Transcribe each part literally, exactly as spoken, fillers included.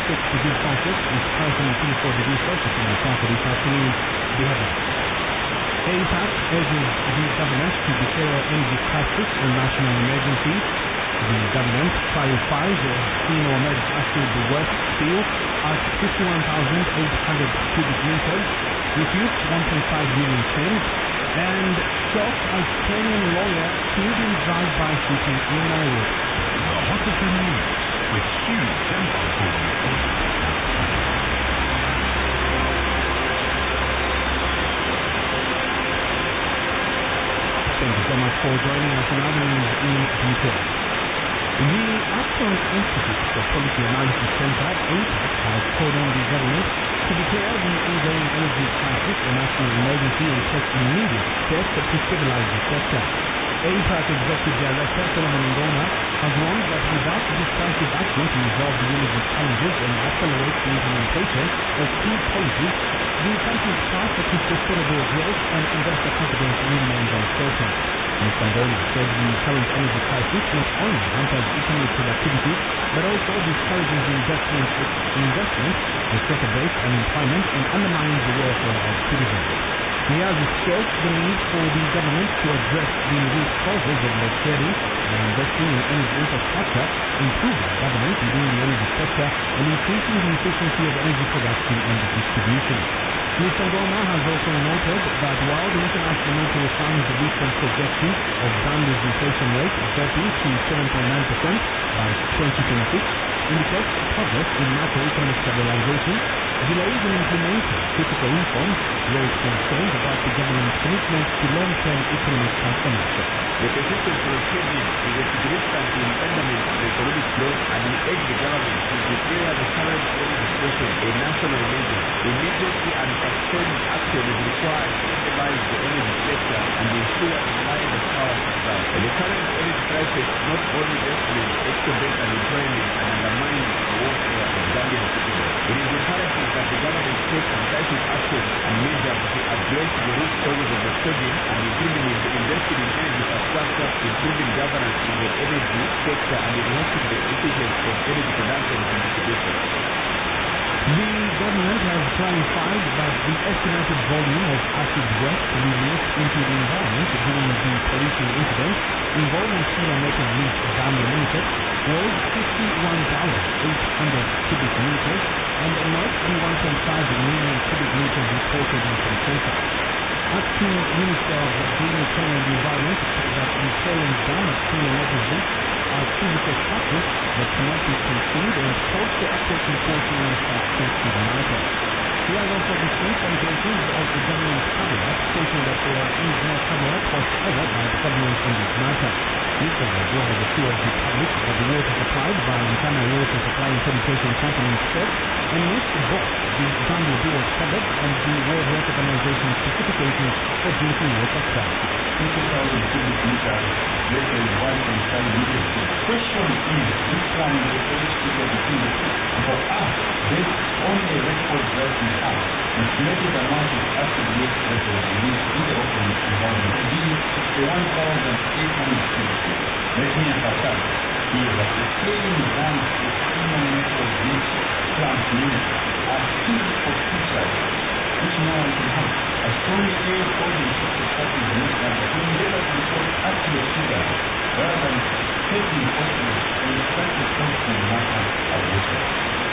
six degrees Celsius. It's currently twenty-four degrees Celsius in Lusaka this afternoon. The headlines. APAC urges the government to declare energy crisis a national emergency. The government clarifies clean or med acid work steel at fifty-one thousand eight hundred cubic meters, refutes one point five million claims, and shock as Kenyan lawyer killed in drive-by shooting in Nairobi. The Hot F M News with Hugh Sempulpuli. Thank you so much for joining us in our news in detail. The Acton Institute for Policy Analysis Center, APAC, has called on the government to declare the ongoing energy crisis a national emergency and take immediate steps to stabilize the sector. APAC Executive Director Solomon Ngoma has warned that without decisive action to resolve the energy challenges and accelerate the implementation of key policies, the country's path to sustainable growth and investor confidence remains uncertain. Mister Ngoma said the current energy crisis not only hampers economic productivity, but also discourages investment, investment, the sector-based unemployment, and undermines the welfare of citizens. He has stressed the need for the government to address the root causes of load shedding by investing in energy infrastructure, improving governance within the energy sector, and increasing the efficiency of energy production and distribution. Mister Ngoma has also noted that while the International Monetary Fund's recent projection of Zambia's inflation rate dropping to seven point nine percent by twenty twenty-six indicates progress in macroeconomic stabilization, delays in implementing critical reforms raise concerns about the government's commitment to long-term economic transformation. The persistent load shedding is a significant impediment to economic growth, and we urge the government to declare the current energy situation a national emergency. Immediately and sustained action is required to stabilize the energy sector and ensure reliable power supply. The current energy crisis not only decimates exacerbate unemployment and undermines the welfare of Zambian citizens. It is imperative that the government take decisive action and measures to address the root causes of the shedding and including investing in energy infrastructure, improving governance in the energy sector, and enhancing the efficiency of energy production and distribution. The government has clarified that the estimated volume of acid waste released into the environment during the pollution incident involving Sheila Metal Link Zambia Limited was fifty-one thousand eight hundred cubic meters and not the one point five million cubic meters reported in consensus. Acting Minister of Green Economy and Environment said that the tailings dam at Sheila Metal Link are physical structures that cannot be consumed and called for accurate reporting in such sensitive matters. He has also dismissed allegations of the government's cover-up, stating that there is no cover-up whatsoever by the government in this matter. Mister Ngoma has assured the public that the water supplied by Nkana Water Supply and Sanitation Company is safe and meets both the Zambia Bureau of Standards and the World Health Organization specifications for drinking water quality. fifty thousand cubic meters, less than one point five million. The question is, which one is the best figure between the two? For us, based on the records that we have, the estimated amount of acid waste that was released in the open environment to be sixty-one thousand eight hundred cubic. Let me emphasize here that the tailings dams of Sheila Metal Link plant units are physical features which no one can have. I strongly urge all the interested parties in this matter to endeavor to report accurate figures rather than taking photos and such a sensitive matter as this one.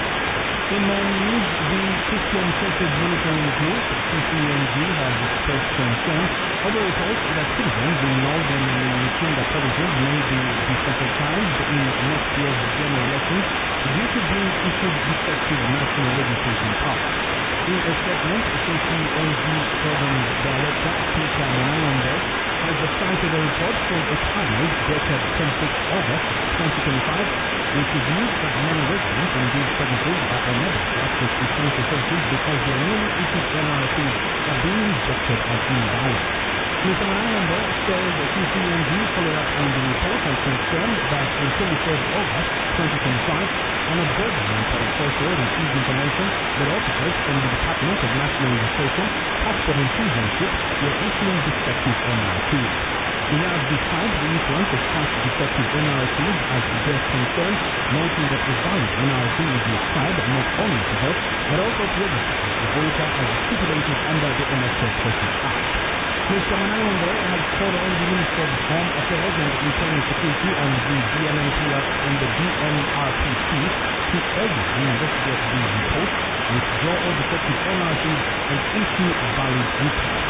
In more news, the Christian Churches Monitoring Group, C C M G, has expressed concern over reports that citizens in northern and Mukinda provinces may be disenfranchised in next year's general elections due to being issued defective national registration cards. In a statement, C C M G Program's Director, Peter Mononde, has cited a report from a tabloid dated twenty-sixth of August twenty twenty-five, which reveals that many residents in these provinces are unable to access essential services because their newly issued N R Cs are being rejected as invalid. Mister Mononde says the C C M G followed up on the report and confirmed that on twenty-third of August twenty twenty-five, an observer in Port Authority received information that officers from the Department of National Registration, Passport and Citizenship were issuing defective N R Cs. He has described the influence of past defective N R Cs as a great concern, noting that a valid N R C is required not only to vote, but also to register as a voter as stipulated under the Electoral Procedures Act. Mister Manangondre has called on the Minister of Home Affairs and Internal Security and the D N M P and the D N R P C to urgently investigate these reports, withdraw all defective N R Cs and issue valid reports.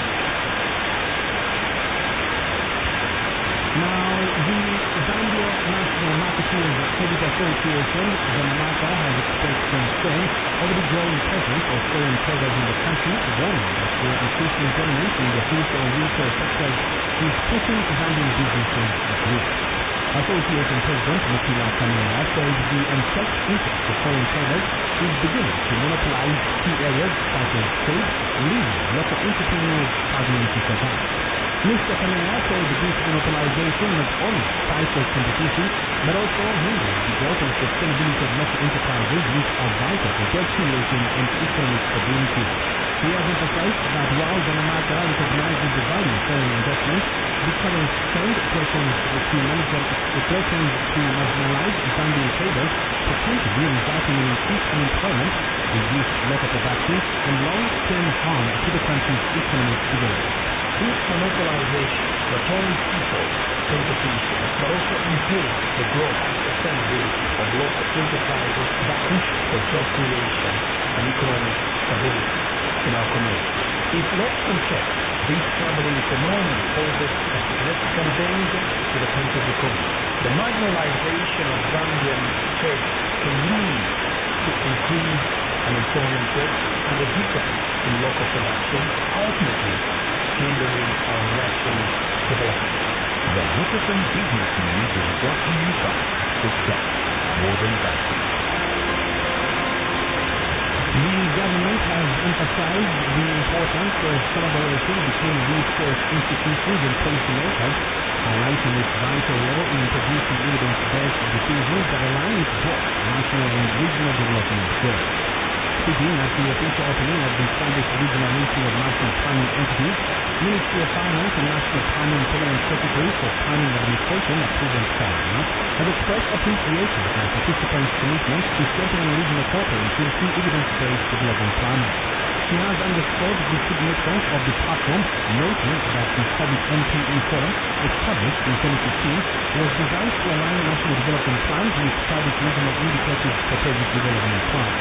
Now, the Zambia National Marketeers Credit Association, Zanamaka, has expressed concern over the growing presence of foreign traders in the country, warning that their increasing dominance in the wholesale and retail sectors is putting Zambian businesses at risk. Association President Mukila Kamea says the unchecked interest of foreign traders is beginning to monopolize key areas such as trade, leaving local entrepreneurs struggling to survive. Mister Kamea said this monopolization not only stifles competition, but also hinders the growth and sustainability of local enterprises, which are vital for job creation and economic stability. He has emphasized that while Zanamaka recognizes the value of foreign investment, the current trend threatens to threatens to marginalize Zambian traders, potentially resulting in increased unemployment, reduced local production, and long-term harm to the country's economic development. This monopolization not only stifles competition, but also impedes the growth and sustainability of local enterprises that are crucial for job creation and economic stability in our community. If left unchecked, this troubling phenomenon poses a significant danger to the country's economy. The marginalization of Zambian trade can lead to increased unemployment rate and a decline in local production, ultimately hindering our nation's development. The Nicholson Business News is brought to you by Success Northern Bank. The government has emphasized the importance of collaboration between research institutions and policymakers, highlighting its vital role in producing evidence-based decisions that align with both national and regional development goals. Speaking at the official opening of the established Regional Ministry of National Planning Entities, Ministry of Finance and National Planning Permanent Secretary for Planning Administration, Prudence Kalana, has expressed appreciation for the participants' commitment to strengthening regional cooperation through evidence-based development planning. She has underscored the significance of the platform, noting that the public M P E forum, established in twenty fifteen, was designed to align national development plans with private regional indicative strategic development plans.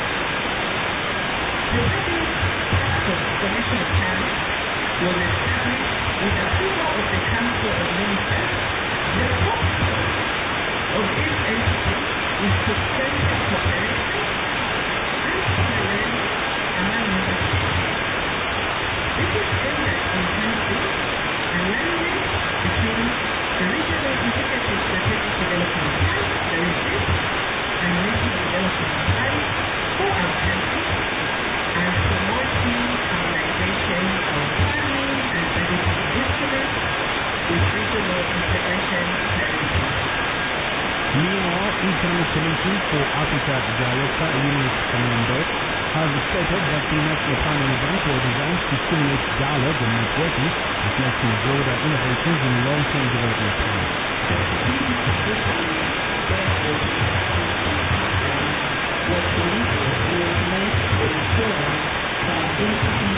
The Public Commission Plan was established with approval of the Council of Ministers. The purpose of this entity is to strengthen cooperation and coherence among member states. This is aimed at enhancing alignment between the Regional Indicative Strategic Development Plan, the RISDEP, and National Development Plan for our country, and promoting harmonization of planning and budgeting instruments with regional integration priorities. Meanwhile, Economic Solutions for Africa Director Eunice Fernando has stated that the National Planning event was designed to stimulate dialogue and networking, reflecting broader innovations in long-term development planning. Was to meet with the